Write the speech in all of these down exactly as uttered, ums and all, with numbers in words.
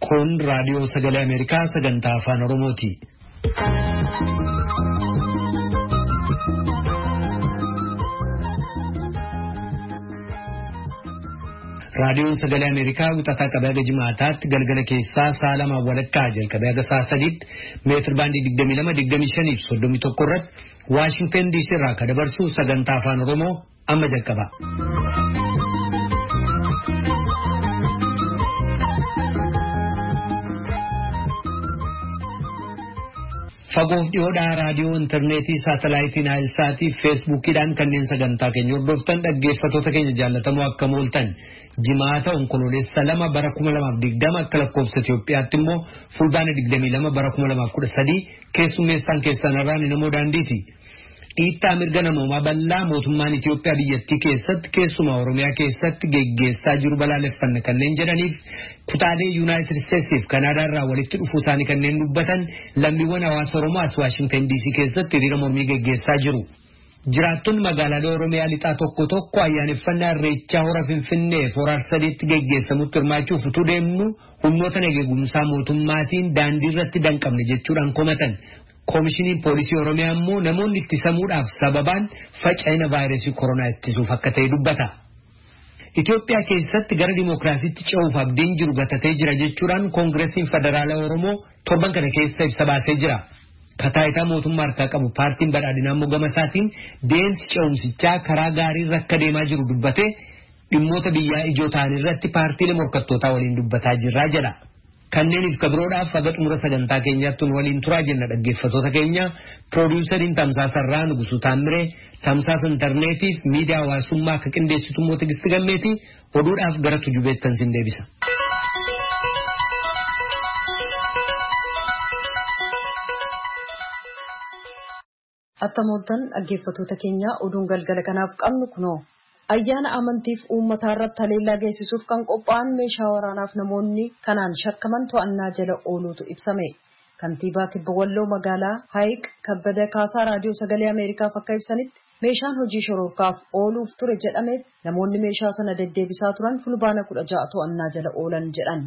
Kun raadiyoo sagalee Ameerikaa sagantaa afaan Oromooti. Raadiyoon sagalee Ameerikaa wixataa qabee haga jimaataatti galgala keessaa sa'a lama walakkaa jalqabee haga sa'a sadiitti meetir baandii digdamii lama digdamii shanii fi soddomii tokko irratti Waashingtan D C irraa kan dabarsu sagantaa afaan Oromoo amma jalqaba. Fagoof dhiyoodhaa raadiyoo intarneetii saatalaayitii naayilsaatii feesbuukiidhaan kanneen sagantaa keenya hordoftan dhaggeeffattoota keenya jaallatamoo akkam ooltan jimaata onkoloolessa lama bara kuma lamaaf digdama akka lakkoofsa Itoophiyaatti immoo fulbaana digdamii lama bara kuma lamaaf kudha sadii keessummeessaan keessan irraan namoo daandiiti. Dhiittaa mirga namoomaa bal'aa mootummaan Itoophiyaa biyyattii keessatti keessumaa Oromiyaa keessatti geggeessaa jiru balaaleffanna kanneen jedhaniif kutaalee Yuunaayitid Isteetsiif Kanaadaa irraa walitti dhufuu isaanii kanneen dubbatan lammiiwwan hawaasa Oromoo as Waashingtan D C keessatti hiriira mormii geggeessaa jiru. Jiraattonni magaalaalee Oromiyaa lixaa tokko tokko ayyaaneffannaa Irreechaa hora Finfinnee hora Arsadiitti geggeessamutti hirmaachuuf utuu deemnu humnoota nageegumsaa mootummaatiin daandii irratti danqamne jechuudhaan komatan. Koomishiniin poolisii Oromiyaa immoo namoonni ittisamuudhaaf sababaan faca'ina vaayirasii koronaa ittisuuf akka ta'e dubbata. Itoophiyaa keessatti gara dimookiraasiitti ce'uuf abdiin jiru gatatee jira jechuudhaan Koongireesiin Federaalaa Oromoo torban kana keessa ibsa baasee jira. Kataayitaa mootummaa harkaa qabu paartiin badhaadhinaa immoo gama isaatiin deemsi ce'umsichaa karaa gaarii irra akka deemaa jiru dubbatee dhimmoota biyyaa ijoo ta'an irratti paartiilee morkattootaa waliin dubbataa jirraa jedha. Kanneeniif kabiroodhaaf haga xumura sagantaa keenyaatti waliin turaa jenna dhaggeeffattoota keenya piroodiwusariin Tamsaasarraa Nugusuu Taamiree tamsaasa intarneetiif miidiyaa hawaasummaa akka qindeessitu immoo Tigisti Gammeeti oduudhaaf gara tujubeettan sin deebisa. Attamooltan dhaggeeffattoota keenya oduun galgala kanaaf qabnu kunoo. Ayyaana amantiif uummataa irratti haleellaa geessisuuf kan qophaa'an meeshaa waraanaaf namoonni kanaan shakkaman to'annaa jala ooluutu ibsame. Kantiibaa Kibba Walloo magaalaa Haayiq Kabbada Kaasaa raadiyoo sagalee Ameerikaaf akka ibsanitti meeshaan hojii shororkaaf ooluuf ture jedhame namoonni meeshaa sana deddeebisaa turan fulbaana kudha ja'a to'annaa jala oolan jedhan.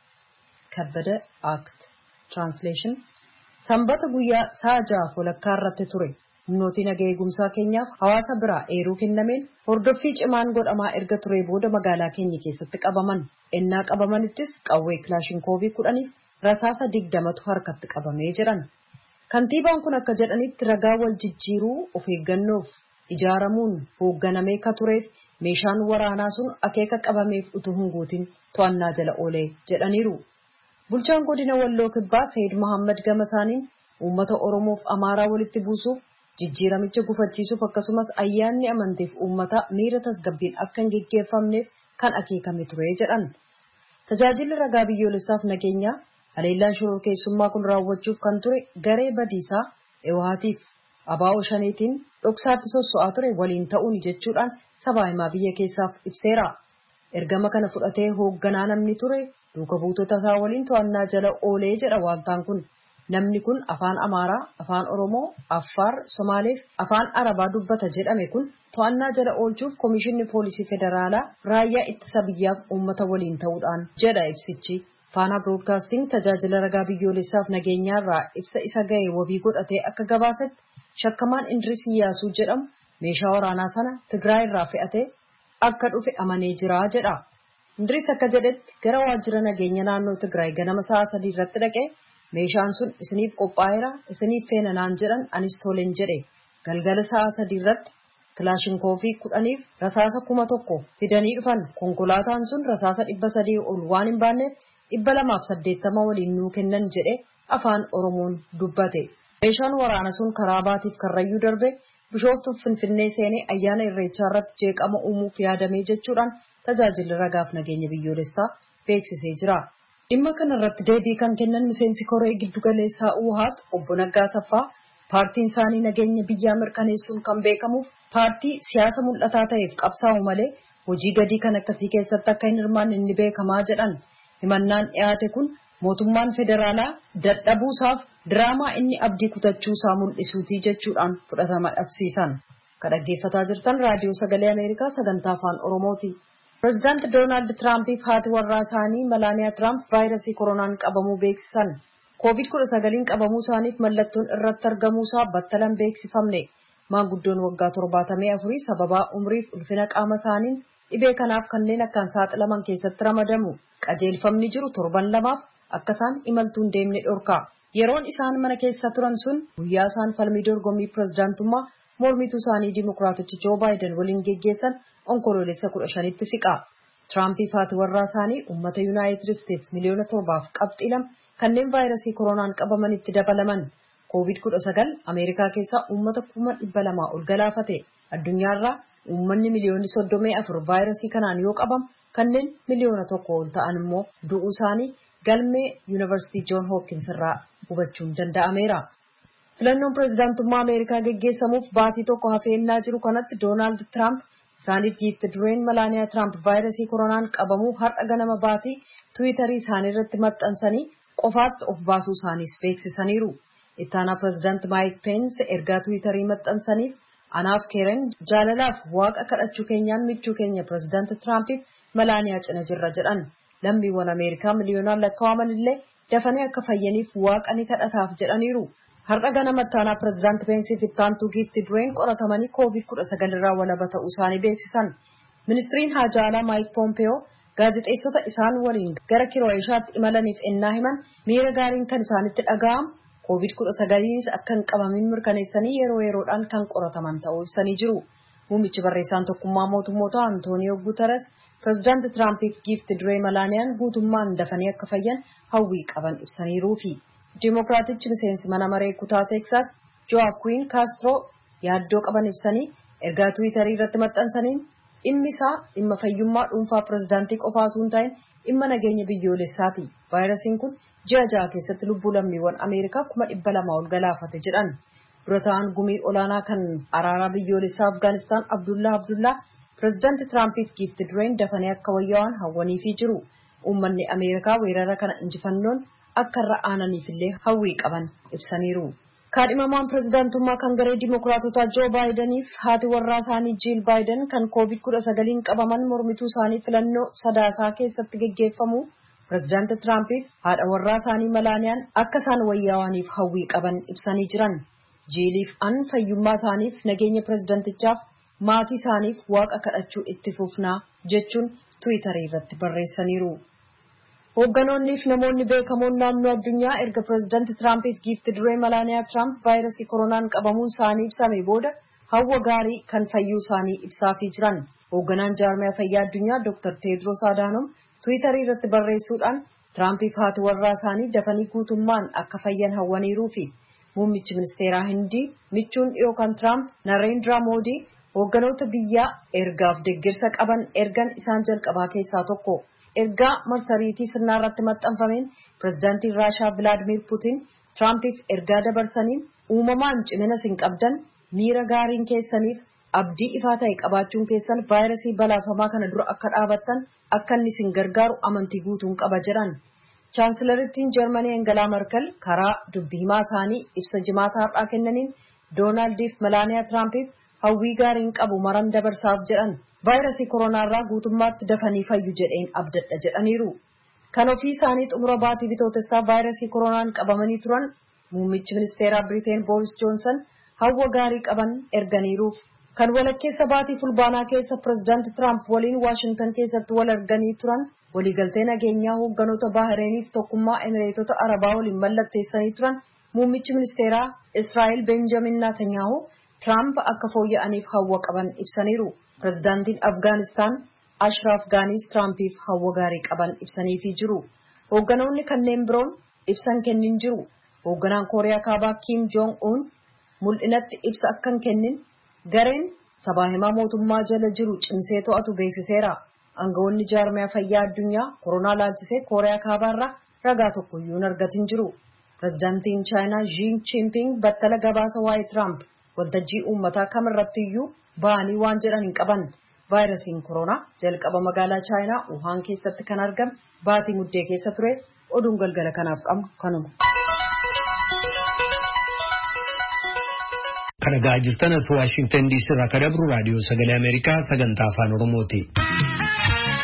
Kabbada Act Translation Sanbata guyyaa sa'a ja'a walakkaa irratti ture. Humnooti nagaa eegumsaa keenyaaf hawaasa biraa eeruu kennameen hordoffii cimaan godhamaa erga ture booda magaalaa keenya keessatti qabaman. Ennaa qabamanittis qawwee kilaashinkoovii kudhaniif rasaasa digdamatu harkatti qabamee jiran. Kantiibaan kun akka jedhanitti ragaa wal jijjiiruu of eeggannoof ijaaramuun hoogganamee ka tureef meeshaan waraanaa sun akeeka qabameef utuu hin guutin to'annaa jala oolee jedhaniiru. Bulchaan godina Walloo Kibbaa Sayyid Muhammad Gamasaaniin uummata Oromoof Amaaraa walitti buusuuf jijjiiramicha gufachiisuuf akkasumas ayyaanni amantiif uummata miira tasgabbiin akka hin geggeeffamneef kan akeekame ture jedhan. Tajaajilli ragaa biyyoolessaaf nageenyaa haleellaan shororkeessummaa kun raawwachuuf kan ture garee badiisaa Ewaatiif Abaa'oo Shaneetiin dhoksaatti sosso'aa ture waliin ta'uun jechuudhaan sabaa himaa biyya keessaaf ibseera. Ergama kana fudhatee hoogganaa namni ture duuka buutota isaa waliin to'annaa jala oolee jedha waaltaan kun. Namni kun afaan Amaaraa, afaan Oromoo, Affaar, Somaaleef afaan Arabaa dubbata jedhame kun to'annaa jala oolchuuf Komishinni Poolisii Federaalaa raayyaa ittisa biyyaaf uummata waliin ta'uudhaan jedha ibsichi. Faanaa Broadcasting tajaajila ragaa biyyoolessaaf nageenyaarraa ibsa isa ga'e wabii godhatee akka gabaasetti shakkamaan Indiris Iyyaasuu jedhamu meeshaa waraanaa sana Tigraay irraa fe'atee akka dhufe amanee jira jedha. Indiris akka jedhetti gara waajjira nageenya naannoo Tigraay ganama sa'a sadii irratti dhaqee meeshaan sun isiniif qophaa'eera isiniif feena naan jedhan anis toleen jedhe galgala sa'a sadii irratti kilaashinkoofii kudhaniif rasaasa kuma tokko fidanii dhufan konkolaataan sun rasaasa dhibba sadii ol waan hin baanneef dhibba lamaaf saddeettama waliin nuu kennan jedhe afaan Oromoon dubbate. Meeshaan waraana sun karaa baatiif karrayyuu darbe bishooftuuf Finfinnee seenee ayyaana Irreechaa irratti jeeqama uumuuf yaadamee jechuudhaan tajaajilli ragaaf nageenya biyyoolessaa beeksisee jira. Dhimma kana irratti deebii kan kennan miseensi koree giddugaleessaa Uhaat obbo Naggaa Saffaa paartiin isaanii nageenya biyyaa mirkaneessuun kan beekamuuf paartii siyaasa mul'ataa ta'eef qabsaa'u malee hojii gadii kan akkasii keessatti akka hin hirmaanne inni beekamaa jedhan. Himannaan dhiyaate kun mootummaan federaalaa dadhabuusaaf diraamaa inni abdii kutachuusaa mul'isuutii jechuudhaan fudhatama dhabsiisan. Kan dhaggeeffataa jirtan raadiyoo sagalee Ameerikaa sagantaa afaan Oromooti. President Donald Trump haati warraa isaanii Melania Trump vaayirasii koronaan qabamuu beeksisan. covid kudha sagal qabamuu isaaniif mallattoon irratti argamuusaa battalan beeksifamne. Maanguddoon waggaa torbaatamii afurii sababa umriif ulfina qaama isaaniin dhibee kanaaf kanneen akkaan saaxilaman keessatti ramadamu. Qajeelfamni jiru torban lamaaf akka isaan imaltuun deemne dhorka. Yeroon isaan mana keessa turan sun guyyaa isaan falmii dorgommii pirezidaantummaa mormituu isaanii Dimookiraatichi Joo Baayiden waliin geggeessan onkoloolessa kudha shanitti siqa. Trump haati warraa isaanii uummata Yuunaayitid Isteetsi miliyoona torbaaf qabxii lama kanneen vaayirasii koronaan qabamanitti dabalaman. covid kudha sagal Ameerikaa keessaa uummata kuma dhibba lamaa ol galaafate. Addunyaarraa uummanni miliyoonni soddomii afur vaayirasii kanaan yoo qabamu kanneen miliyoona tokko ol ta'an immoo du'uu isaanii galmee Yuunivarsiitii Joon Hopkins irraa hubachuun danda'ameera. Filannoon pirezidaantummaa Ameerikaa geggeessamuuf baatii tokko hafeennaa jiru kanatti Doonaald Tiraamp isaaniif giifti dureen Melania Trump vaayirasii koronaan qabamuu har'a ganama baatii Tiwiitarii isaanii irratti maxxansanii qofaatti of baasuu isaaniis beeksisaniiru. Ittaanaa pirezidaant Maayik Peensi ergaa Tiwiitarii maxxansaniif anaaf Keeren jaalalaaf waaqa kadhachuu keenyaan michuu keenya pirezidaant Tiraampiif Melaniyaa cina jirra jedhan. Lammiiwwan Ameerikaa miliyoonaan lakkaa'aman illee dafanii akka fayyaniif waaqa ni kadhataaf jedhaniiru. Har'a ganama ittaanaa pirezidaant Peensiif ittaantuu giifti dureen qoratamanii covid kudha sagal irraa walaba ta'uu isaanii beeksisan. Ministiriin haajaa alaa Maayik Poompeyoo gaazexeessota isaan waliin gara Kiroo'eeshaatti imalaniif ennaa himan miira gaariin kan isaanitti dhaga'amu covid kudha sagaliinis akka hin qabamin mirkaneessanii yeroo yeroodhaan kan qorataman ta'uu ibsanii jiru. Muummichi barreessaan tokkummaa mootummoota Antooniyoo Guuteres pirezidaant Tiraampiif giifti duree Melaniyaan guutummaan dafanii akka fayyan hawwii qaban ibsaniiruufi. Dimookiraatichi miseensi mana maree kutaa Teeksaas Joaquin Castro yaaddoo qaban ibsanii ergaa Tiwiitarii irratti maxxansaniin dhimmi isaa dhimma fayyummaa dhuunfaa pirezidaantii qofaa osoo hin ta'in dhimma nageenya biyyoolessaati. Vaayirasiin kun ji'a ja'a keessatti lubbuu lammiiwwan Ameerikaa kuma dhibba lamaa ol galaafate jedhan. Dura ta'an gumii olaanaa kan araaraa biyyoolessaa Afgaanistaan Abdullah Abdullah pirezidaanti Tiraampiif giifti dureen dafanii akka wayyaa'an hawwaniifii jiru. Uummanni Ameerikaa weerara kana injifannoon akka irra aananiif illee hawwii qaban ibsaniiru. Kaadhimamaan pirezidaantummaa kan garee Dimookiraatotaa Joo Baayideniif haati warraa isaanii Jiil Baayiden kan covid kudha sagaliin qabaman mormituu isaanii filannoo sadaasaa keessatti geggeeffamu pirezidaanti Tiraampiif haadha warraa isaanii Melaniyaan akka isaan wayyaa'aniif hawwii qaban ibsanii jiran. Jiiliif an fayyummaa isaaniif nageenya pirezidaantichaaf maatii isaaniif waaqa kadhachuu itti fufnaa jechuun Tiwiitarii irratti barreessaniiru. Hoogganoonniif namoonni beekamoon naannoo addunyaa erga pirezidaanti Tiraampiif giifti duree Melaniyaa Tiraamp vaayirasii koronaan qabamuun isaanii ibsame booda hawwa gaarii kan fayyuu isaanii ibsaafii jiran. Hoogganaan jaarmiyaa fayyaa addunyaa Dooktar Teediroos Adaanom Tiwiitarii irratti barreessuudhaan Tiraampiif haati warraa isaanii dafanii guutummaan akka fayyan hawwaniiruufi. Muummichi ministeeraa Hindii michuun yookaan Tiraamp Nareendraa Moodii hoogganoota biyyaa ergaaf deeggarsa qaban ergan isaan jalqabaa keessaa tokko. Ergaa marsariitii sirnaa irratti maxxanfameen pirezidaantiin Raashaa Vilaadimiir Puutiin Tiraampiif ergaa dabarsaniin uumamaan cimina isin qabdan miira gaariin keessaniif abdii ifaa ta'e qabaachuun keessan vaayirasii balaafamaa kana dura akka dhaabattan akka inni isin gargaaru amantii guutuun qaba jedhan. Chaansilarittiin Jarmanii Angelaa Merkel karaa dubbii himaa isaanii ibsa jimaataa har'aa kennaniin Doonaaldiif Melaniyaa Tiraampiif hawwii gaariin qabu maran dabarsaaf jedhan. Vaayirasii koronaarraa guutummaatti dafanii fayyu jedheen abdadha jedhaniiru. Kan ofii isaanii xumura baatii bitootessaa vaayirasii koronaan qabamanii turan muummichi ministeeraa Biriteen Booris Joonsan hawwa gaarii qaban erganiiruuf. Kan walakkeessa baatii fulbaanaa keessa pirezidaanti Tiraamp waliin Waashingtan keessatti wal arganii turan waliigaltee nageenyaa hoogganoota Baahireeniif tokkummaa Emireetota Arabaa waliin mallatteessanii turan muummichi ministeeraa Israa'el Benjamin Netanyahu Tiraamp akka fooyya'aniif hawwa qaban ibsaniiru. Pirezidaantiin Afgaanistaan Ashraf Ghaniis Tiraampiif hawwa gaarii qaban ibsaniifii jiru. Hoogganoonni kanneen biroon ibsan kennin jiru. Hoogganaan Kooriyaa Kaabaa Kim Jong-un mul'inatti ibsa akka hin kennin gareen sabaa himaa mootummaa jala jiru cimsee to'atu beeksiseera. Aangawoonni jaarmiyaa fayyaa addunyaa koronaa laalchisee Kooriyaa Kaabaarraa ragaa tokkoyyuu hin argatin jiru. Pirezidaantiin Chaayinaa Xi Jinping battala gabaasa waa'ee Tiraamp waltajjii uummataa kamirrattiyyuu ba'anii waan jedhan hin qaban. Vaayirasiin koronaa jalqaba magaalaa Chaayinaa Wuhaan keessatti kan argame baatii muddee keessa ture. Oduun galgala kanaaf qabnu kanuma. Kana gaa jirtan as Waashingtan D C irraa kan dabru raadiyoo sagalee Ameerikaa sagantaa afaan Oromooti.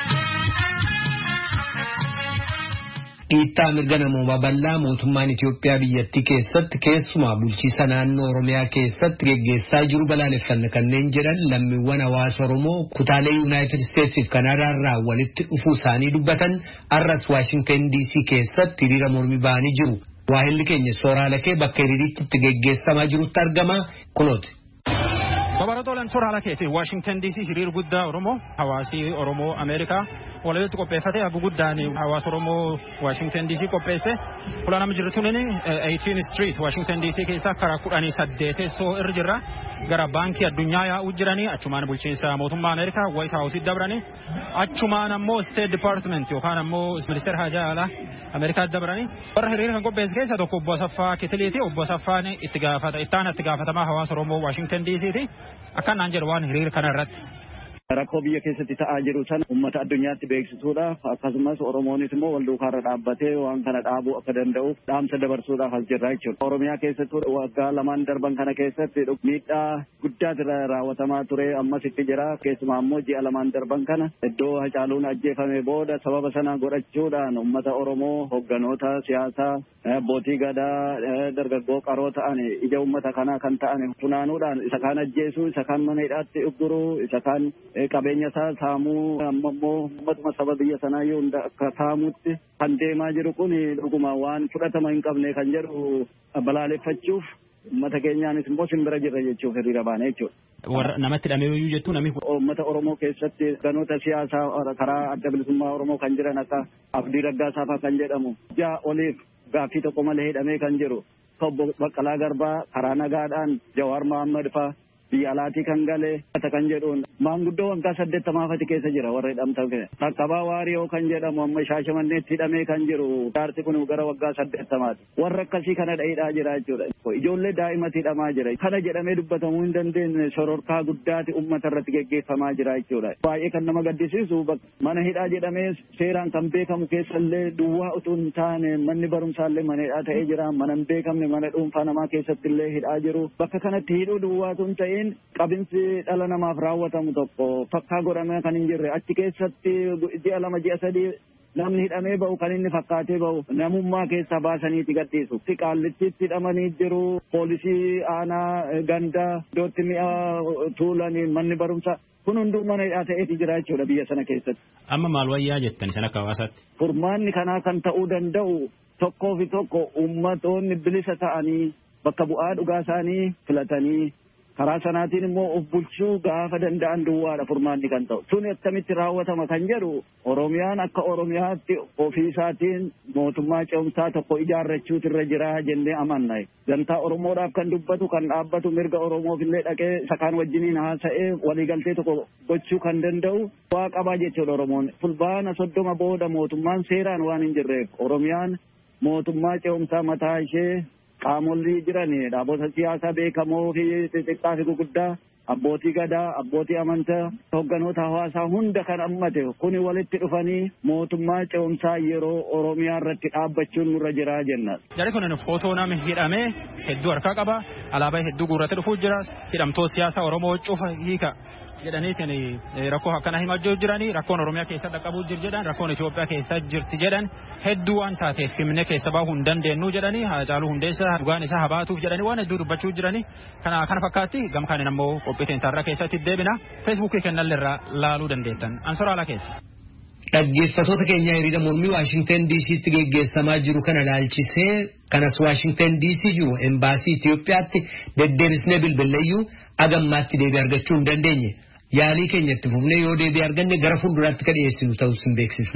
Dhiittaa mirga namoomaa bal'aa mootummaan Itoophiyaa biyyattii keessatti keessumaa bulchiisa naannoo Oromiyaa keessatti geggeessaa jiru balaaleffanna kanneen jedhan lammiiwwan hawaasa Oromoo kutaalee Yuunaayitid Isteetsiif Kanaadaa irraa walitti dhufuu isaanii dubbatan arras Waashingtan D C keessatti hiriira mormii ba'anii jiru. Waahilli keenya Sooraalakee bakka hiriirichi itti geggeessamaa jirutti argama kunooti. Babaratolan Sooraalakee Waashingtan D C hiriir guddaa Oromoo hawaasi Oromoo Ameerikaa walitti qopheeffate hagu guddaan hawaasa Oromoo Washington D C qopheesse fulaan jirtuun eighteen Street Washington D C keessa karaa kudhanii saddeet teessoo irra jirra gara baankii addunyaa yaa'u jiranii achumaan bulchiinsa mootummaa Ameerikaa White House dabranii achumaan ammoo State Department yookaan ammoo Ministeera Haajaa Alaa Ameerikaa dabranii warra hiriira kan qopheesse keessa tokko Obbo Asaffaa Kitiliiti. Obbo Asaffaan itti gaafata ittaana itti gaafatamaa hawaasa Oromoo Washington D C ti akkanaan jedhu waan hiriira kana irratti. Rakkoo biyya keessatti ta'aa jiru sana uummata addunyaatti beeksisuudhaaf akkasumas Oromoonis immoo wal duukaa irra dhaabbatee waan kana dhaabuu akka danda'uuf dhaamsa dabarsuudhaaf as jirra jechuudha. Oromiyaa keessatti waggaa lamaan darban kana keessatti miidhaa guddaatu raawwatamaa ture ammas itti jira. Keessumaa immoo ji'a lamaan darban kana iddoo Hacaaluun ajjeefame booda sababa sana godhachuudhaan uummata Oromoo hogganoota siyaasaa abbootii gadaa dargaggoo qaroo ta'an ija uummata kanaa kan ta'an funaanuudhaan isa kaan ajjeesuu isa kaan mana hidhaatti ugguruu isa kaan qabeenya isaa saamuu amma immoo uummatuma saba biyya sanaa yoo hunda akka saamuutti kan deemaa jiru kun dhuguma waan fudhatama hin qabne kan jedhu balaaleffachuuf uummata keenyaanis immoo simbira jirra jechuuf hiriira baane jechuudha. Warra namatti dhameeyyuu jettu namni uummata Oromoo keessatti ganoota siyaasaa karaa adda bilisummaa Oromoo kan jiran akka Abdii Raggaasaa fa'aa kan jedhamu ja'a oliif gaaffii tokko malee hidhamee kan jiru Obbo Baqqalaa Garbaa karaa nagaadhaan Jawaar Mohaammed fa'aa biyya alaatii kan galee kan jedhuun maanguddoo waggaa saddeettamaafati keessa jira warra hidhamtan Taqqabaa Waariyoo kan jedhamu amma Shaashamanneetti hidhamee kan jiru jaarsi kun gara waggaa saddeettamaati warra akkasii kana hidhaa jira jechuudha. Ijoollee daa'imatti hidhamaa jira kana jedhamee dubbatamuu hin dandeenye sororkaa guddaati uummata irratti geggeeffamaa jira jechuudha. Baay'ee kan nama gaddisiisu mana hidhaa jedhamee seeraan kan beekamu keessallee duwwaa utuu hin taane manni barumsaallee mana hidhaa ta'ee jira. Mana hin beekamne mana dhuunfaa namaa keessatti illee hidhaa jiru. Bakka kanatti hidhuu duwwaatu hin ta'in qabinsi dhala namaaf raawwatamu tokko fakkaa godhamee kan hin jirre achi keessatti ji'a lama ji'a sadii namni hidhamee ba'u kan inni fakkaatee ba'u namummaa keessaa baasaniiti gadhiisu. Qaallichitti hidhamanii jiru poolisii aanaa gandaa iddootti mi'a tuulanii manni barumsaa kun hunduu mana hidhaa ta'eeti jira jechuudha biyya sana keessatti. Amma maal wayyaa jettan sana akka hawaasaatti? Furmaanni kanaa kan ta'uu danda'u tokkoo fi tokko ummatoonni bilisa ta'anii bakka bu'aa dhugaa isaanii filatanii karaa sanaatiin immoo of bulchuu gaafa danda'an duwwaadha furmaanni kan ta'u. Sun akkamitti raawwatama kan jedhu Oromiyaan akka Oromiyaatti ofii isaatiin mootummaa ce'umsaa tokko ijaarrachuutu irra jira jennee amanna. Gantaa Oromoodhaaf kan dubbatu kan dhaabbatu mirga Oromoof illee dhaqee isa kaan wajjiniin haasa'ee waliigaltee tokko gochuu kan danda'u waa qabaa jechuudha Oromoon. Fulbaana soddoma booda mootummaan seeraan waan hin jirreef Oromiyaan mootummaa ce'umsaa mataa ishee qaamolli jiran dhaabota siyaasaa beekamoo fi xixiqqaa fi guguddaa abbootii gadaa abbootii amantaa hogganoota hawaasaa hunda kan hammate kuni walitti dhufanii mootummaa ce'umsaa yeroo Oromiyaa irratti dhaabbachuun nurra jira jenna. Jarri kun footoo nama hidhamee hedduu harkaa qaba alaabaa hedduu guurratti dhufuu jira hidhamtoota siyaasaa Oromoo cufa hiika jedhanii rakkoo akkana himachuu jiranii rakkoon Oromiyaa keessa dhaqqabuu jir jedhan rakkoon Itoophiyaa keessa jirti jedhan hedduu waan taateef himne keessa baahuu hin dandeenyu jedhanii Haacaaluu Hundeessaa dhugaan isaa habaatuuf jedhanii waan hedduu dubbachuu jiranii kana kana fakkaatti gamkaan ammoo qophiiteen tarraa keessatti deebina feesbuukii kennalleerraa laaluu dandeettan ansoraalaa keessa. Dhaggeeffattoota keenya hiriira mormii Waashingtan D C tti geggeessamaa jiru kana ilaalchisee kanas Waashingtan D C jiru embaasii Itoophiyaatti deddeebisnee bilbileeyyuu agammaatti deebii argachuu hin dandeenye. Yaalii keenyatti fufnee yoo deebii arganne gara fuulduraatti kan dhiyeessinu ta'uu sin beeksisna.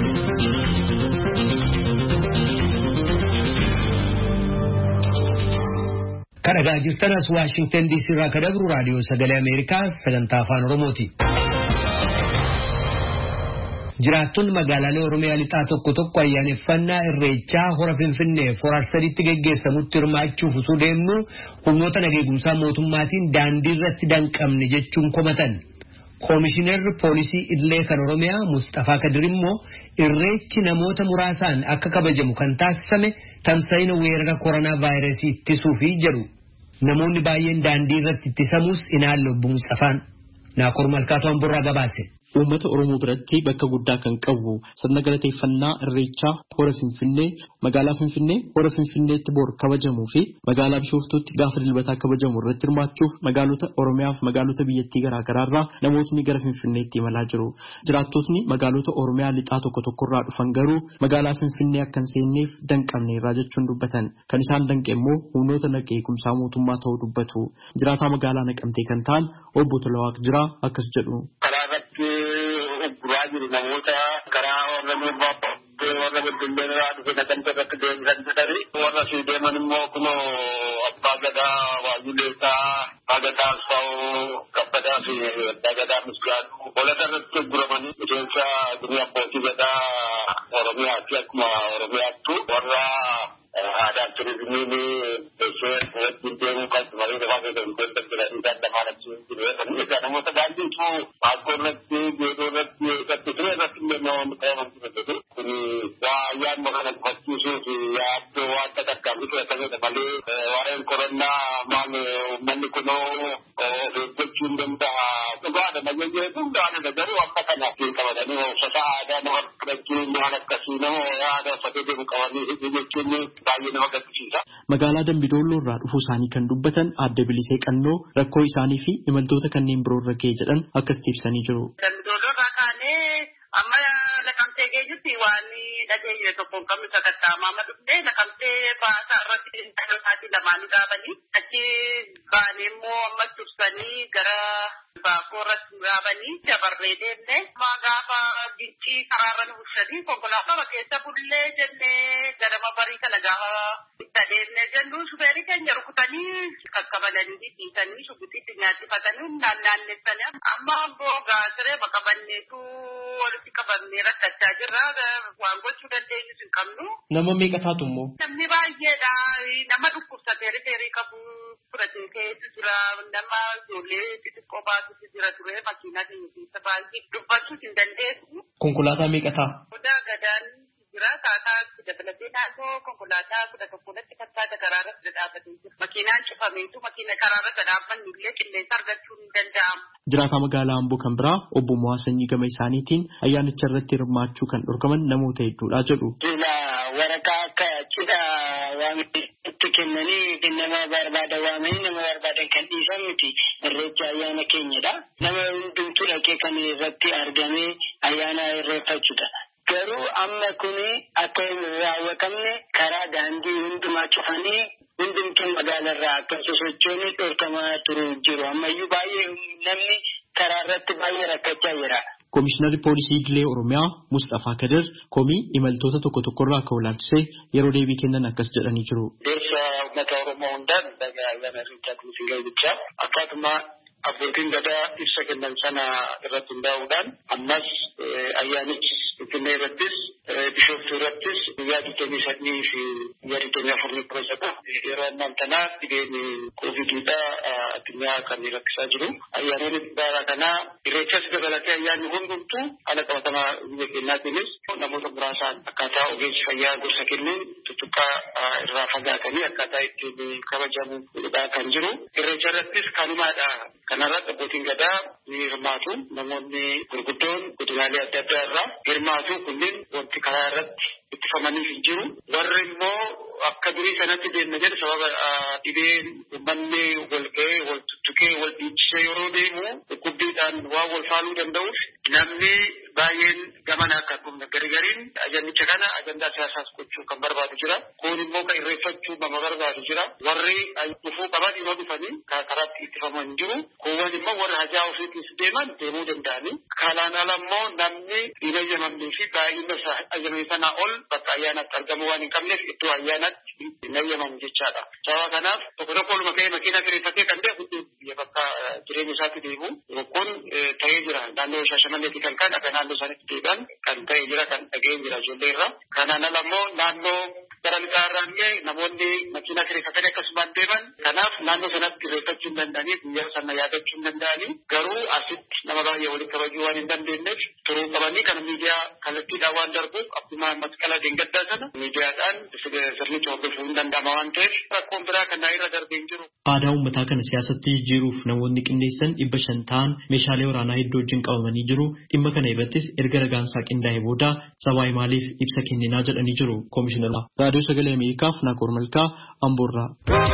Kan dhagaa jirtanas Waashingtan D C irraa kan dabru raadiyoo sagalee Ameerikaa sagantaa afaan Oromooti. Jiraattonni magaalaalee Oromiyaa lixaa tokko tokko ayyaaneffannaa irreechaa hora Finfinnee hora sadiitti geggeessamutti hirmaachuuf osoo deemnu humnoota nageegumsaa mootummaatiin daandii irratti danqamne jechuun komatan. Koomishiinarri poolisii Idilee kan Oromiyaa Mustafaa Kadir immoo irreechi namoota muraasaan akka kabajamu kan taasifame tamsa'ina weerara koronaa vaayirasii ittisuufi jedhu. Namoonni baay'een daandii irratti ittisamus inaallo obbo Mustafaan. Naakoor Malkaatoo Amborraa gabaase. uummata Oromoo biratti bakka guddaa kan qabu sirna galateeffannaa Irreechaa hora Finfinnee magaalaa Finfinnee hora Finfinneetti bor kabajamuu fi magaalaa Bishooftuutti gaafa dilbataa kabajamu irratti hirmaachuuf magaalota Oromiyaa fi magaalota biyyattii garaa garaarraa namootni gara Finfinneetti imalaa jiru. Jiraattotni magaalota Oromiyaa lixaa tokko tokkorraa dhufan garuu magaalaa Finfinnee akka hin seenneef danqamne irraa jechuun dubbatan. Kan isaan danqe immoo humnoota nageenya eegumsaa mootummaa ta'uu dubbatu. Jiraataa magaalaa Naqamtee kan ta'an obbo Tolawaaq Jiraa akkas jedhu. Karaarratti ogguraa jiru namoota karaa warra miirbaa warra Beddelleerraa dhufe Naqamtee irratti deebisan jedhani warra sii deeman immoo kunoo abbaa gadaa waayuleesaa abbaa gadaa asfaa'oo kabbadaa fi abbaa gadaa misgaaduu holata irratti ogguramanii miseensa durii abbootii gadaa Oromiyaa fi akkuma Oromiyaattu warra aadaa turizimiin ishee wajjin deemuu kan marii lafaa keessatti jedhanii dandamaanachi jiru. Namoota baay'eetu baakoo irratti geedoo irratti irratti ture irratti illee namoonni qabaman jiru. Kun waa ayyaanuma kana gufachiisuu fi yaaddoo waan takkaatti fudhatamedha malee warreen koronnaa maal uummanni kunoo of eeggachuu hin danda'a. Dhugaadha nageenya jedhu dhugaadha garuu akka kanaatti qabatanii uffata aadaa nama fudhachuu waan akkasii nama aadaa uffatee deemu qabanii jechuun baay'ee nama gaddisiisa. Magaalaa Dambidolloo irraa dhufuu isaanii kan dubbatan Aadde Bilisee Qannoo rakkoo isaanii fi imaltoota kanneen biroo irra ga'e jedhan akkas ibsanii jiru. Dambidolloo irraa kaanee amma Naqamtee geejjitti waan dhageenye tokkoon qabnu sakattaamaa amma dhuftee Naqamtee baasaa irratti dhalootaatii lamaanii dhaabanii achi baanee immoo ammas tursanii gara baakoo irratti dhaabanii dabarree deemnee amma gaafa biccii karaarra nu bulchanii konkolaataa keessa bullee jennee ganama barii kana gaafa itti adeemnee jennu shufeerii keenya rukutanii kakkabalanii dhiisanii shugutiitti nyaachifatanii naannaanneessanii amma amboo gaasiree maqabanneetu walitti qabamnee rakkachaa jirra waan gochuu dandeenyus hin qabnu. Nama meeqa taatu immoo? Namni baay'eedha. Nama dhukkubsatee rifeerii qabu fudhatee keessa jira. Nama ijoollee xixiqqoo baasutu jira ture makiinaa keenya keessa baay'ee dubbachuus hin dandeessu. Konkolaataa meeqa ta'a? Odaa gadaan jira taataa dabalatee naannoo konkolaataa kudha tokkotti fakkaata karaarratti dhaabbatee jira. Makiinaan cufameetu makiina karaarratti dhaabbanni illee qilleensa argachuu hin danda'amu. Jiraataa magaalaa Amboo kan biraa obbo Mo'aa Sanyii gama isaaniitiin ayyaanicha irratti hirmaachuu kan dhorkaman namoota hedduudha jedhu. Waraqaa akka cidhaa waamitti kennanii nama barbaada waamanii nama barbaadan kan dhiisan miti irreecha ayyaana keenyadha. Nama hundumtuu dhaqee kan irratti argamee ayyaana irreeffachuudha. Garuu amma kun akka hin raawwatamne karaa daandii hundumaa cufanii hundumtuu magaalarraa akka sosochoonni dhorkamaa turuu jiru. Ammayyuu baay'ee namni karaa irratti baay'ee rakkachaa jira. Komishinarri Poolisii Idilee Oromiyaa Mustafaa Kadir komii imaltoota tokko tokkorraa akka ilaalchisee yeroo deebii kennan akkas jedhanii jiru. Deemsa uummata Oromoo hundaan dhagaa ayyaana irreechaatiin isin gahicha akkaatuma abbootiin gadaa ibsa kennan sana irratti hundaa'uudhaan ammas ayyaanichi Finfinnee irrattis Bishooftuu irrattis guyyaa digdamii sadii fi guyyaa digdamii afurii kabajata. Yeroo ammaan kanaa dhibeen koovidiidha addunyaa kan rakkisaa jiru. Ayyaanonni bara kanaa irreechas dabalatee ayyaanni hundumtuu haala qabatamaa biyya keenyaatiinis namoota muraasaan akkaataa ogeessi fayyaa gorsa kennuun tuttuqqaa irraa fagaatanii akkaataa ittiin kabajamu kan jiru. Irreecha irrattis kanumaadha. Kanarratti abbootiin gadaa ni hirmaatu. Namoonni gurguddoon godinaalee adda addaa irraa hirmaatu kunneen wanti karaa irratti ittifamanii hin jiru. Warri immoo akka durii sanatti deemna jedhu sababa dhibeen uummanni wal ga'ee wal tuttuqee wal dhiichisee yeroo deemu dhukkubbiidhaan waan wal faaluu danda'uuf namni baay'een gamana akka dhumne garigariin ajandicha kana ajandaa siyaasaas gochuu kan barbaadu jira. Kun immoo kan irreeffachuu nama barbaadu jira. Warri dhufuu qaban yoo dhufanii karaatti ittifaman jiru. Kuuwwan immoo warra hajaa ofiitiis deeman deemuu danda'anii. Kanaan ala immoo namni hin ayyamamnee fi baay'ina ayyamame sanaa ol bakka ayyaanaatti argamu waan hin qabneef iddoo ayyaanaatti hin ayyamamu jechaadha. Sababa kanaaf tokko tokko oluma ka'ee makiinaa kireeffatee kan ta'e biyya bakka jireenya isaatti deemu kun ta'ee jira. Naannoo Shaashamanneetti kan kan akka naannoo isaaniitti deebi'an kan ta'e jira kan dhaga'ee jira ijoollee irraa. Kanaan ala immoo naannoo gara lixaa irraan ga'e namoonni makiinaa kireeffatanii akkasumaan deeman. Kanaaf naannoo sanatti kireeffachuu hin danda'anii guyyaa sana yaadachuu hin danda'anii garuu asitti nama baay'ee walitti kabajuu waan hin dandeenyeef turuu qabanii kan miidiyaa kallattiidhaan waan darbuuf akkuma masqala deengaddaa sana miidiyaadhaan sirnicha hordofuu hin danda'ama waan ta'eef rakkoon biraa kan irra darbee hin jiru. Aadaa uummataa kana siyaasatti jijjiiruuf namoonni qindeessan dhibba shan ta'an meeshaalee waraanaa hedduu wajjin qabamanii jiru. Dhimma kana irrattis erga ragaansaa qindaa'e booda sabaa maaliif ibsa kenninaa jedhanii jiru. Koomishinara Raadiyoo Sagalee Ameerikaaf Naakoor Malkaa Amboorraa.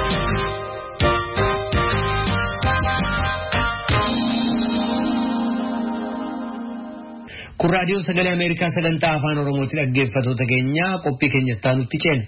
Kun Raadiyoo Sagalee Ameerikaa sagantaa afaan Oromooti dhaggeeffattoota keenya qophii keenyatti nutti ceene.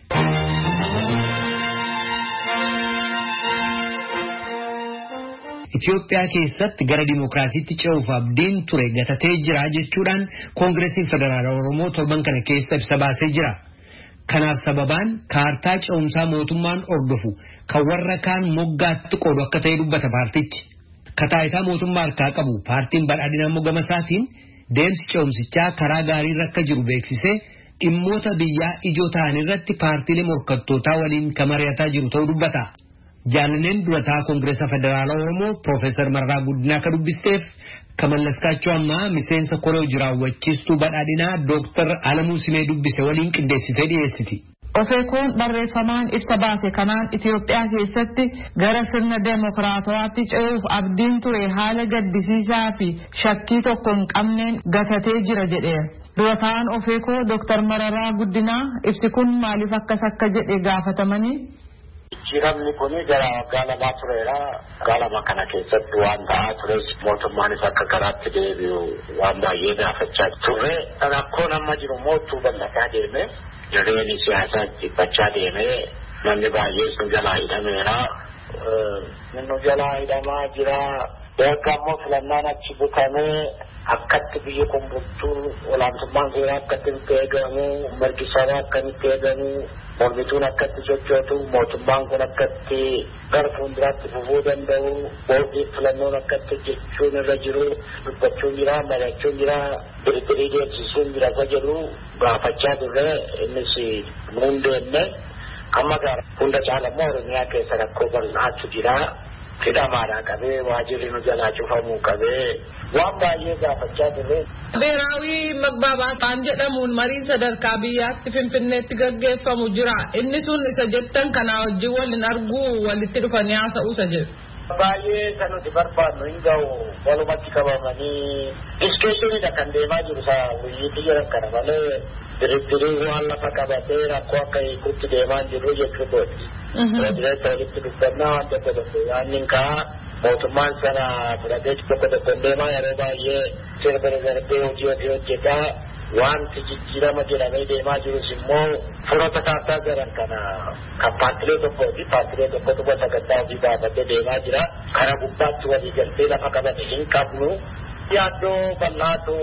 Itoophiyaa keessatti gara dimookiraasiitti ce'uuf abdiin ture gatatee jira jechuudhaan Koongireesiin Federaalaa Oromoo torban kana keessa ibsa baasee jira. Kanaaf sababaan kaartaa ce'umsaa mootummaan ordofu kan warra kaan moggaatti qoodu akka ta'e dubbata paartichi. Kataayitaa mootummaa harkaa qabu paartiin badhaadhinaa mogama isaatiin deemsi ce'umsichaa karaa gaarii akka jiru beeksisee dhimmoota biyyaa ijoo ta'an irratti paartiilee morkattootaa waliin kan mari'ataa jiru ta'uu dubbata. Jaalalleen durataa Koongireesa Federaalaa Oromoo Piroofeesar Marraa Guddinaa akka dubbisteef Kamallaskaachoo ammaa miseensa koree jiraawwachiistuu badhaadhinaa Dooktar Alamuu Simee dubbise waliin qindeessitee dhiyeessiti. Ofeekoon barreeffamaan ibsa baase kanaan Itoophiyaa keessatti gara sirna deemokiraatawaatti ce'uuf abdiin ture haala gaddisiisaa fi shakkii tokko hin qabneen gatatee jira jedheera. Durataan Ofeekoo Dooktar Marraa Guddinaa ibsi kun maaliif akkas akka jedhe gaafatamanii? Jijjiiramni kun gara waggaa lamaa tureera. Waggaa lama kana keessatti waan ta'aa tures mootummaanis akka karaatti deebi'u waan baay'ee gaafachaa ture. Rakkoon amma jiru mootuu bal'ataa deeme. Jireenya siyaasaa dhiphachaa deeme. Namni baay'ee sun jalaa hidhameera. Inni jalaa hidhamaa jira. Erga ammoo filannaan achi butamee akkatti biyyi kun bultuu olaantummaan seeraa akkatti itti eegamu, mirgi sabaa akkamitti eegamu, mormituun akkatti sochootu, mootummaan kun akkatti gara fuulduraatti fufuu danda'u, boordii filannoon akkatti jechuun irra jiru, dubbachuun jira, mari'achuun jira, diriirii deemsisuun jira isa jedhu gaafachaa turre. Innis hundeenne amma gaara hunda caalammoo Oromiyaa keessa rakkoo bal'aatu jira. Hidhamaadhaa qabee waajirri nu jalaa cufamuu qabee waan baay'ee gaafachaa turre. Beeraawii magbaabataan jedhamuun mariin sadarkaa biyyaatti Finfinneetti gaggeeffamu jira. Inni sun isa jettan kanaa wajjin waliin arguu walitti dhufanii haasa'uu isa jedhu. Baay'ee kan nuti barbaadnu hin ga'u walumatti qabamanii diskeeshiniidha kan deemaa jiru isaa wayyiitii jiran kana malee diriirii waan lafa qabatee rakkoo akka hiikuutti deemaa jiru jechuu kooti. Pireezideenta walitti dubbannaa waan tokko tokko yaannin kaa mootummaan sana fudhatee tokko tokko deemaa yeroo baay'ee sirba darbee hojii hojii hojjetaa wanti jijjiirama jedhamee deemaa jirus immoo furoota kaartaa jiran kana kan paartilee tokkooti. Paartilee tokkotu sagantaa hojii baafatee deemaa jira. Kana gubbaatti walii galtee lafa qabate hin qabnu. Yaaddoo bal'aatu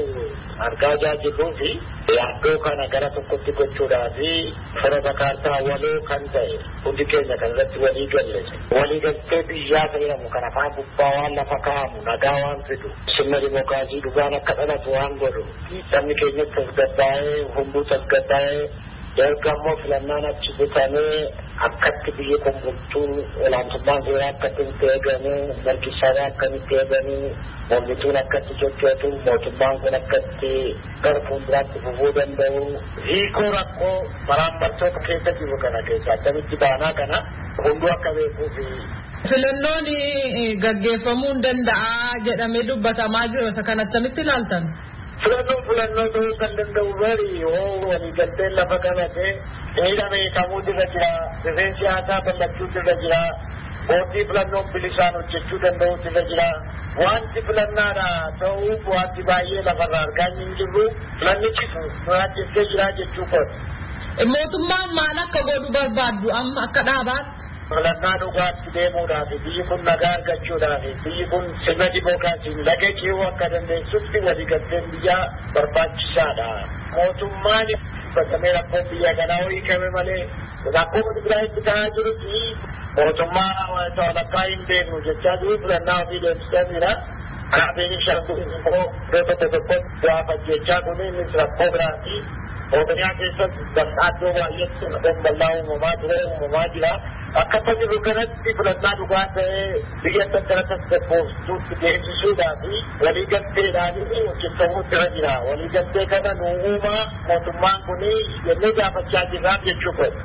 argaa jirruu fi yaaddoo kana gara tokkotti gochuudhaa fi furoota kaartaa waloo kan ta'e hundi keenya kan irratti walii galle. Walii galtee biyyaa fayyadamu kan afaan gubbaa waan lafa kaa'amu nagaa waan fidu sirna dimookiraasii dhugaan akka dhalatu waan godhu sabni keenyatti tasgabbaa'ee hunduu tasgabbaa'ee erga ammoo filannaan achi butamee akkatti biyyi kun bultuu olaantummaan seeraa akkatti itti eegamu, mirgi sabaa akkamitti eegamu, mormituun akkatti sochootu, mootummaan kun akkatti gara fuulduraatti fufuu danda'u, hiikoo rakkoo maraammartoota keessa jiru kana keessa akkamitti baanaa kana hunduu akka beekuufi. Filannoon gaggeeffamuu hin danda'a jedhamee dubbatamaa jiru isa kan attamitti ilaaltan? Filannoo filannoo ta'uu kan danda'u bari yoo waliigalteen lafa qabate miidha beekamuu irra jira, rifeensi siyaasaa bal'achuu irra jira, boordii filannoon bilisaan hojjechuu danda'u irra jira. Wanti filannaadha ta'uuf wanti baay'ee lafarraa argaa hin jirru filannichi nu ajjeessee jira jechuu kooti. Mootummaan maal akka godhu barbaaddu amma akka dhaabaatti? Filannaa dhugaatti deemuudhaaf biyyi kun nagaa argachuudhaaf biyyi kun sirna dimookiraasiin lagee ce'uu akka dandeessutti waliigalteen biyyaa barbaachisaadha. Mootummaan bakkamee rakkoon biyya kanaa hiikame malee rakkoo Tigraayitti ta'aa jirutti mootummaa walakkaa hin beeknu jechaa jiru filannaa ofii deemsisanidha. Kanaafin shartu immoo iddoo tokko tokkotti gaafa jechaa kun innis rakkoo biraati. Oromiyaa keessatti bal'aaddoo baay'eetti rakkoon bal'aa uumamaa ture uumamaa jira. Akkasa jiru kanatti filannaa dhugaa ta'ee biyya daddara tasgabbooftuutti deemsisuudhaa fi waliigalteedhaan hojjetamuutti irra jira. Waliigaltee kana nu uumaa mootummaan kun jennee gaafachaa jirraaf jechuu kooti.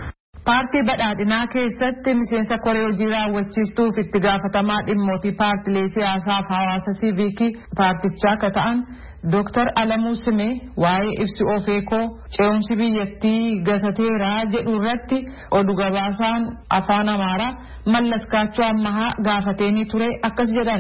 Paartii badhaadhinaa keessatti miseensa koree hojii raawwachiistuuf itti gaafatamaa dhimmootii paartilee siyaasaaf hawaasa siiviikii paartichaa akka ta'an Dooktar Alamuu Simee waa'ee ibsi ofeekoo ce'umsi biyyattii gatateeraa jedhu irratti oduu gabaasaan afaan Amaaraa Mallaskaachoo Ammahaa gaafateenii ture akkas jedhan.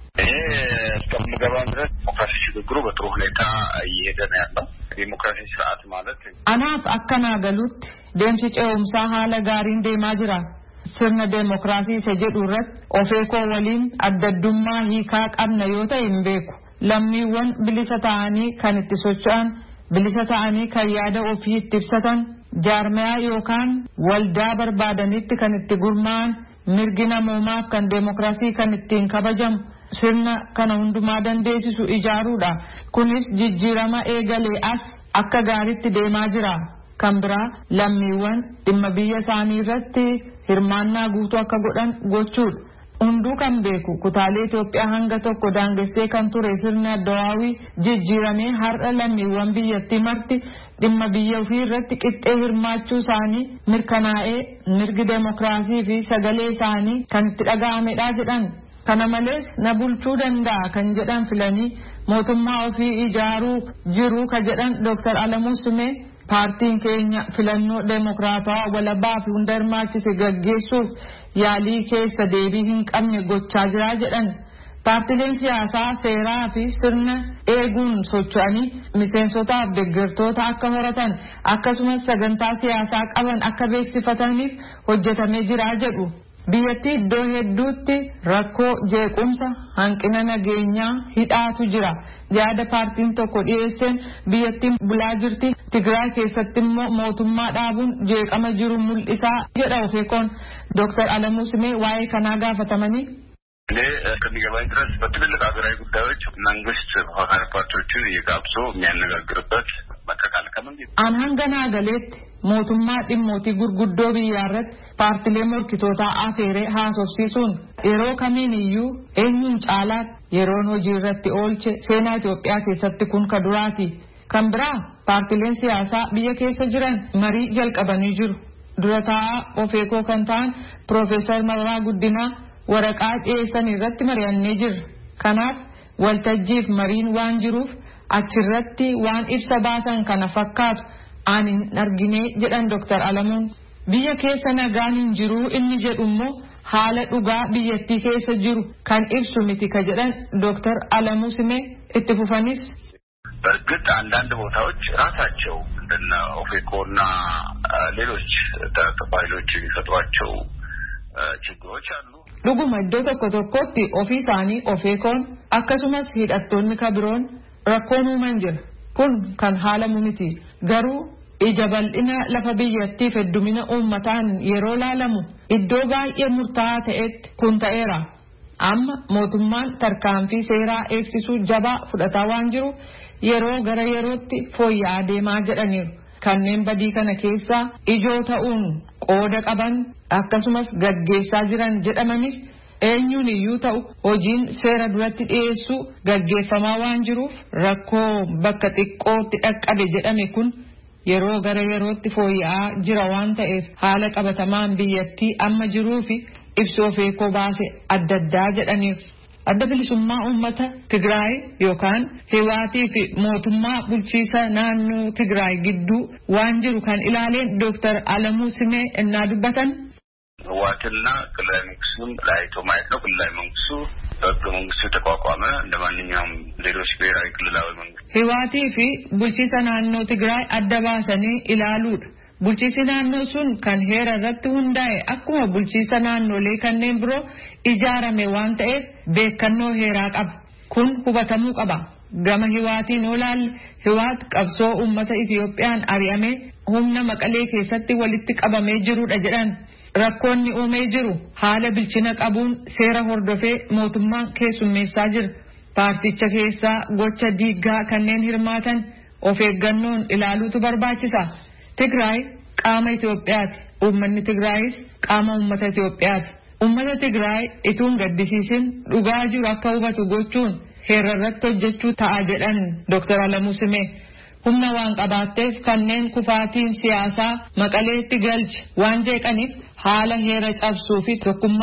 እስከምገባም ድረስ ዲሞክራሲ ሽግግሩ በጥሩ ሁኔታ እየሄደ ነው ያለው። ዲሞክራሲ ስርዓት ማለት anaaf akkanaa galuutti deemsi ce'umsaa haala gaariin deemaa jira. Sirna deemokiraasii isa jedhu irratti ofeekoo waliin addaddummaa hiikaa qabna yoo ta'e hin beeku. Lammiiwwan bilisa ta'anii kan itti socho'an, bilisa ta'anii kan yaada ofii itti ibsatan, jaarmayaa yookaan waldaa barbaadanitti kan itti gurmaa'an, mirgi namoomaaf kan deemokiraasii kan ittiin kabajamu sirna kana hundumaa dandeessisu ijaaruudha. Kunis jijjiirama eegalee as akka gaariitti deemaa jira. Kan biraa lammiiwwan dhimma biyya isaanii irratti hirmaannaa guutuu akka godhan gochuudha. Hunduu kan beeku kutaalee Itoophiyaa hanga tokko daangessee kan ture sirni addawaawii jijjiiramee har'a lammiiwwan biyyattii marti dhimma biyya ofii irratti qixxee hirmaachuu isaanii mirkanaa'ee mirgi deemokiraasii fi sagalee isaanii kan itti dhaga'amedha jedhan. Kana malees na bulchuu danda'a kan jedhan filanii mootummaa ofii ijaaruu jiru ka jedhan Dooktar Alamuu Simee paartiin keenya filannoo deemokiraatawaa walabaa fi hunda hirmaachise gaggeessuuf yaalii keessa deebii hin qabne gochaa jira jedhan. Paartileen siyaasaa seeraa fi sirna eeguun socho'anii miseensotaaf deeggartoota akka horatan akkasumas sagantaa siyaasaa qaban akka beeksifataniif hojjetamee jira jedhu. Biyyattii iddoo hedduutti rakkoo jeequmsa hanqina nageenyaa hidhaatu jira. Yaada paartiin tokko dhiyeesseen biyyattiin bulaa jirti. Tigraay keessatti immoo mootummaa dhaabuun jeeqama jiru mul'isaa jedha ofeekoon. Dooktar Alamuu Simee waa'ee kanaa gaafatamanii. እኔ እስከሚገባኝ ድረስ በትልልቅ ሀገራዊ ጉዳዮች መንግስት ተፎካካሪ ፓርቲዎችን እየጋብዞ የሚያነጋግርበት መከካል ከመንግስት an hangana galeetti mootummaa dhimmootii gurguddoo biyyaa irratti paartilee morkitootaa afeeree haasofsiisuun yeroo kamiin iyyuu eenyuun caalaatti yeroon hojii irratti oolche seenaa Itoophiyaa keessatti kun ka duraati. Kan biraa paartileen siyaasaa biyya keessa jiran marii jalqabanii jiru. Dura taa'aa ofeekoo kan ta'an Piroofeesar Mararaa Guddinaa waraqaa dhiyeessan irratti mari'annee jirra. Kanaaf waltajjiif mariin waan jiruuf achirratti waan ibsa baasan kana fakkaatu ani hin argine jedhan Dooktar Alamuun. Biyya keessa nagaan hin jiru inni jedhu immoo haala dhugaa biyyattii keessa jiru kan ibsu miti ka jedhan Dooktar Alamuu Simee itti fufanis. በእርግጥ አንዳንድ ቦታዎች ራሳቸው እንደነ ኦፌኮና ሌሎች ተቀባዮች የሚፈጥሯቸው ችግሮች አሉ። Dhuguma iddoo tokko tokkotti ofii isaanii ofeekoon akkasumas hidhattoonni kabiroon rakkoon uuman jira. Kun kan haalamu miti. Garuu ija bal'ina lafa biyyattiif heddumina uummataan yeroo laalamu iddoo baay'ee murtaa'aa ta'etti kun ta'eera. Amma mootummaan tarkaanfii seeraa eegsisuu jabaa fudhataa waan jiru yeroo gara yerootti fooyya'aa deemaa jedhaniiru. Kanneen badii kana keessaa ijoo ta'uun qooda qaban akkasumas gaggeessaa jiran jedhamanis eenyuun iyyuu ta'u hojiin seera duratti dhiyeessuu gaggeeffamaa waan jiruuf rakkoo bakka xiqqootti dhaqqabe jedhame kun yeroo gara yerootti fooyya'aa jira waan ta'eef haala qabatamaan biyyattii amma jiruu fi ibsa ofeekoo baase adda addaa jedhaniif. Adda bilisummaa uummata Tigraay yookaan hiwaatii fi mootummaa bulchiisa naannoo Tigraay gidduu waan jiru kan ilaaleen Dooktar Alamuu Simee innaa dubbatan. ህወሓትና ክልላዊ መንግስቱን ለይቶ ማየት ነው። ክልላዊ መንግስቱ በህገ መንግስቱ የተቋቋመ እንደማንኛውም ሌሎች ብሔራዊ ክልላዊ መንግስት hiwaatii fi bulchiisa naannoo Tigraay adda baasanii ilaaluudha. Bulchiisi naannoo sun kan heera irratti hundaa'e akkuma bulchiisa naannolee kanneen biroo ijaarame waan ta'eef beekannoo heeraa qaba. Kun hubatamuu qaba. Gama hiwaatiin olaalle hiwaat qabsoo uummata Itiyoophiyaan ari'amee humna Maqalee keessatti walitti qabamee jirudha jedhan. Rakkoonni uumee jiru haala bilchina qabuun seera hordofee mootummaan keessummeessaa jira. Paarticha keessaa gocha diiggaa kanneen hirmaatan of eeggannoon ilaaluutu barbaachisa. Tigraay qaama Itoophiyaati. Uummanni Tigraayis qaama uummata Itoophiyaati. Uummata Tigraay ituun gaddisiisin dhugaa jiru akka hubatu gochuun heera irratti hojjechuu ta'a jedhan Dooktar Alamuu Simee. humna waan qabaatteef kanneen kufaatiin siyaasaa Maqaleetti galche waan jeeqaniif haala heera cabsuu fi tokkummaa